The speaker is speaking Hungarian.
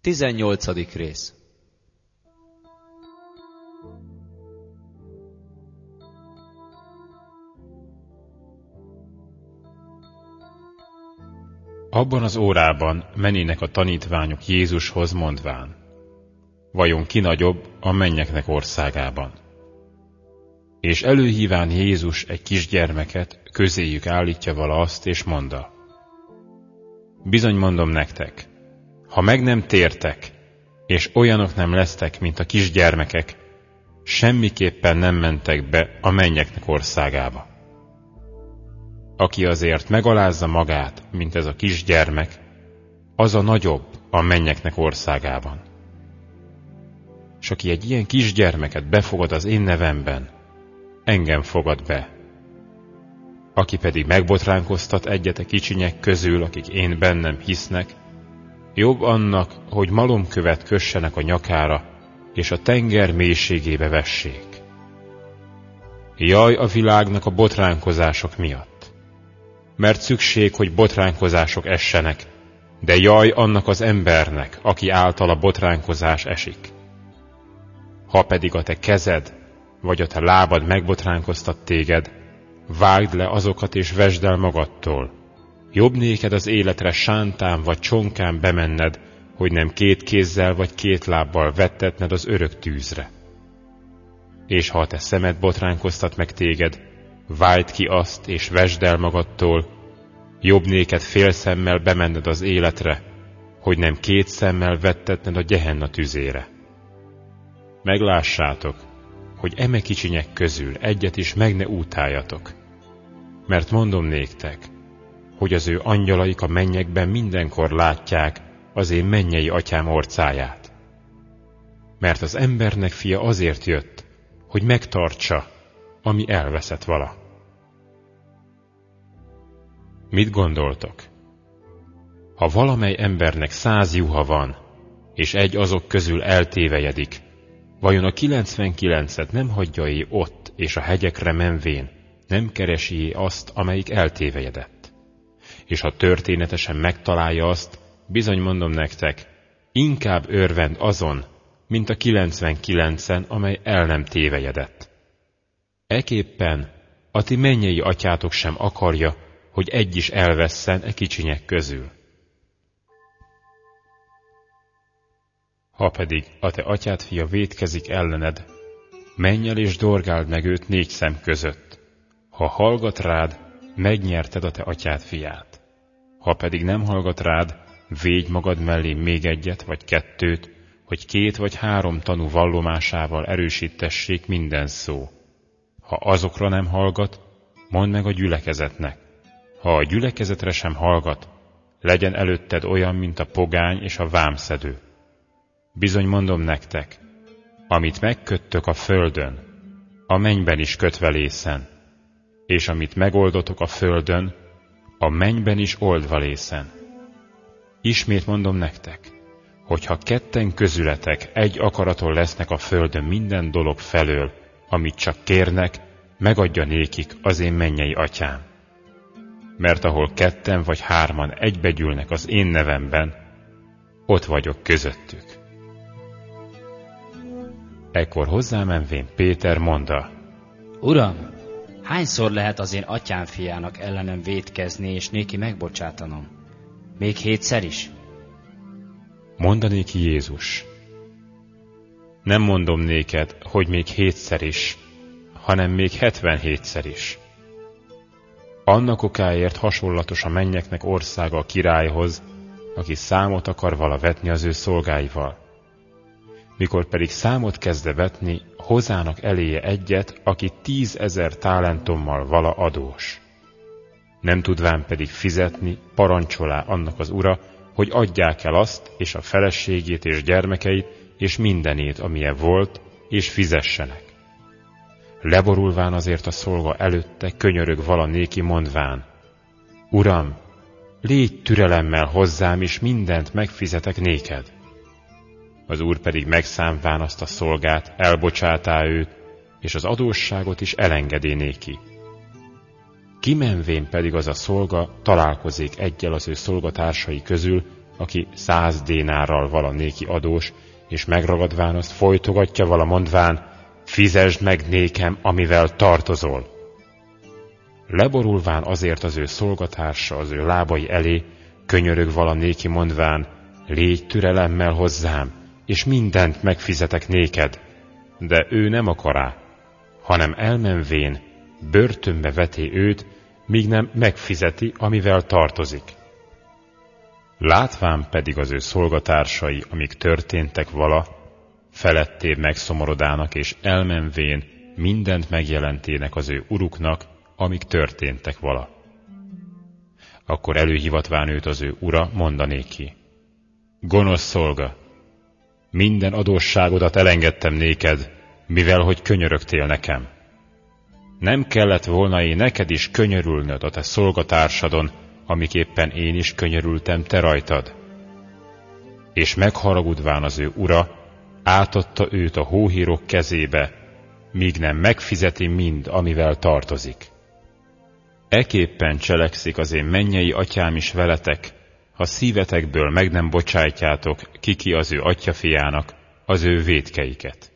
18. rész. Abban az órában mennének a tanítványok Jézushoz mondván: vajon ki nagyobb a mennyeknek országában? És előhíván Jézus egy kisgyermeket, közéjük állítja vala azt, és mondta: bizony mondom nektek, ha meg nem tértek, és olyanok nem lesztek, mint a kisgyermekek, semmiképpen nem mentek be a mennyeknek országába. Aki azért megalázza magát, mint ez a kisgyermek, az a nagyobb a mennyeknek országában. És aki egy ilyen kisgyermeket befogad az én nevemben, engem fogad be. Aki pedig megbotránkoztat egyet a kicsinyek közül, akik én bennem hisznek, jobb annak, hogy malomkövet kössenek a nyakára, és a tenger mélységébe vessék. Jaj a világnak a botránkozások miatt! Mert szükség, hogy botránkozások essenek, de jaj annak az embernek, aki által a botránkozás esik. Ha pedig a te kezed, vagy a te lábad megbotránkoztat téged, vágd le azokat és vesd el magadtól. Jobb néked az életre sántán vagy csonkán bemenned, hogy nem 2 kézzel vagy 2 lábbal vettetned az örök tűzre. És ha a te szemed botránkoztat meg téged, vágd ki azt és vesd el magadtól, jobb néked fél szemmel bemenned az életre, hogy nem 2 szemmel vettetned a Gehenna tüzére. Meglássátok, hogy eme kicsinyek közül egyet is meg ne útáljatok. Mert mondom néktek, hogy az ő angyalaik a mennyekben mindenkor látják az én mennyei atyám orcáját. Mert az embernek fia azért jött, hogy megtartsa, ami elveszett vala. Mit gondoltok? Ha valamely embernek 100 juha van, és egy azok közül eltévejedik, vajon a 99-et nem hagyja ott, és a hegyekre menvén nem keresi azt, amelyik eltévejedett? És ha történetesen megtalálja azt, bizony mondom nektek, inkább örvend azon, mint a 99-en, amely el nem tévejedett. Eképpen a ti mennyei atyátok sem akarja, hogy egy is elvesszen e kicsinyek közül. Ha pedig a te atyád fia vétkezik ellened, menj el és dorgáld meg őt 4 szem között. Ha hallgat rád, megnyerted a te atyád fiát. Ha pedig nem hallgat rád, védj magad mellé még 1 vagy 2, hogy 2 vagy 3 tanú vallomásával erősítessék minden szó. Ha azokra nem hallgat, mondd meg a gyülekezetnek. Ha a gyülekezetre sem hallgat, legyen előtted olyan, mint a pogány és a vámszedő. Bizony mondom nektek, amit megköttök a földön, a mennyben is kötve lészen, és amit megoldotok a földön, a mennyben is oldva lészen. Ismét mondom nektek, hogyha 2 közületek egy akaraton lesznek a földön minden dolog felől, amit csak kérnek, megadja nékik az én mennyei atyám. Mert ahol 2 vagy 3 egybegyűlnek az én nevemben, ott vagyok közöttük. Ekkor hozzámenvén Péter mondta: Uram, hányszor lehet az én atyám fiának ellenem vétkezni, és néki megbocsátanom? Még 7-szer is? Mondanéki Jézus: nem mondom néked, hogy még 7-szer is, hanem még 77-szer is. Annak okáért hasonlatos a mennyeknek országa a királyhoz, aki számot akar vala vetni az ő szolgáival. Mikor pedig számot kezde vetni, hozzának eléje egyet, aki 10 000 talentummal vala adós. Nem tudván pedig fizetni, parancsolá annak az ura, hogy adják el azt, és a feleségét és gyermekeit, és mindenét, amilyen volt, és fizessenek. Leborulván azért a szolga előtte könyörög vala néki mondván: Uram, légy türelemmel hozzám, és mindent megfizetek néked. Az úr pedig megszámván azt a szolgát, elbocsátá őt, és az adósságot is elengedé néki. Kimenvén pedig az a szolga találkozik eggyel az ő szolgatársai közül, aki 100 dénárral vala néki adós, és megragadván azt folytogatja vala mondván, fizesd meg nékem, amivel tartozol. Leborulván azért az ő szolgatársa az ő lábai elé, könyörög vala néki mondván, légy türelemmel hozzám, és mindent megfizetek néked. De ő nem akará, hanem elmenvén börtönbe veti őt, míg nem megfizeti, amivel tartozik. Látván pedig az ő szolgatársai, amik történtek vala, felettébb megszomorodának, és elmenvén mindent megjelentének az ő uruknak, amik történtek vala. Akkor előhivatván őt az ő ura, mondanéki: gonosz szolga, minden adósságodat elengedtem néked, mivel hogy könyörögtél nekem. Nem kellett volna én neked is könyörülnöd a te szolgatársadon, amiképpen én is könyörültem te rajtad. És megharagudván az ő ura, átadta őt a hóhírok kezébe, míg nem megfizeti mind, amivel tartozik. Eképpen cselekszik az én mennyei atyám is veletek, ha szívetekből meg nem bocsájtjátok ki az ő atyjafiának az ő vétkeiket.